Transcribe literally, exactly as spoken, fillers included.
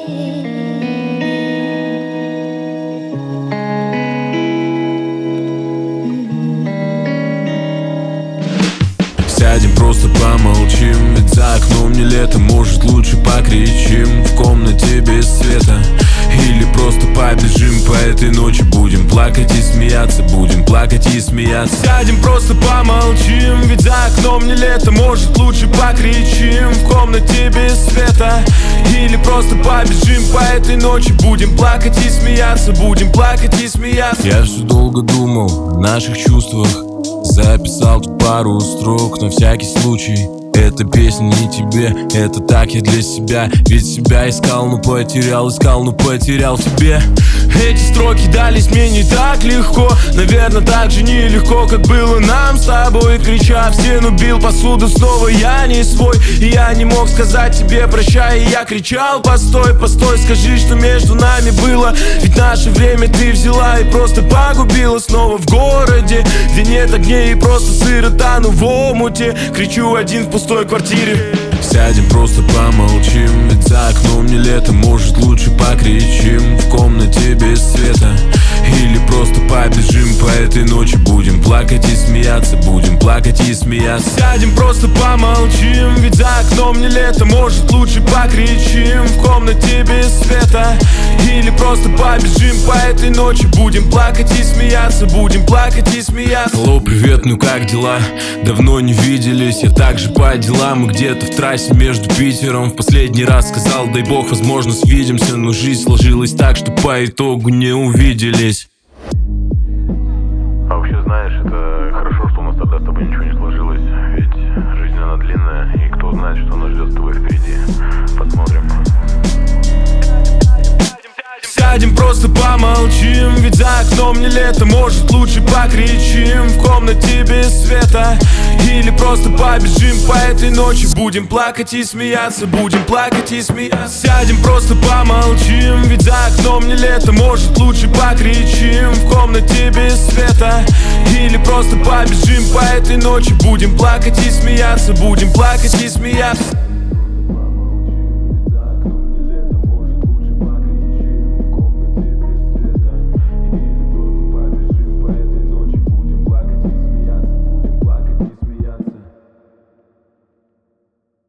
Сядем, просто помолчим, ведь за окном не лето. Может, лучше покричим в комнате без света. Или просто побежим по этой ночи. Будем плакать и смеяться, будем плакать и смеяться. Сядем, просто помолчим, ведь за окном не лето. Может, лучше покричим в комнате без света. Или просто побежим по этой ночи. Будем плакать и смеяться, будем плакать и смеяться. Я все долго думал о наших чувствах, записал тут пару строк на всякий случай. Эта песня не тебе, это так я для себя. Ведь себя искал, но потерял, искал, но потерял в тебе. Эти строки дались мне не так легко, наверное, так же нелегко, как было нам с тобой. Крича в стену, бил посуду, снова я не свой. И я не мог сказать тебе прощай, и я кричал: постой, постой, скажи, что между нами было. Ведь наше время ты взяла и просто погубила. Снова в городе, где нет огней и просто сыро тону в омуте. Кричу один в пустой квартире. Сядем, просто помолчим, ведь за окном не лето. Может, лучше покричим в комнате без света. Или просто побежим по этой ночи. Будем плакать и смеяться, будем плакать и смеяться. Сядем, просто помолчим, ведь за окном не лето. Может, лучше покричим в комнате без света. Или просто побежим по этой ночи. Будем плакать и смеяться, будем плакать и смеяться. Алло, привет, ну как дела? Давно не виделись, я также по делам. И где-то в трассе между Питером в последний раз сказал: дай бог, возможно, свидимся. Но жизнь сложилась так, что по итогу не увиделись. А вообще, знаешь, это хорошо, что у нас тогда с тобой ничего не сложилось. Ведь жизнь, она длинная, и кто знает, что нас ждет с тобой впереди. Посмотрим. Сядем, просто помолчим, ведь за окном не лето. Может, лучше покричим в комнате без света. Или просто побежим по этой ночи. Будем плакать и смеяться, будем плакать и смеяться. Сядем, просто помолчим, ведь за окном не лето. Может, лучше покричим в комнате без света. Или просто побежим по этой ночи. Будем плакать и смеяться, будем плакать и смеяться.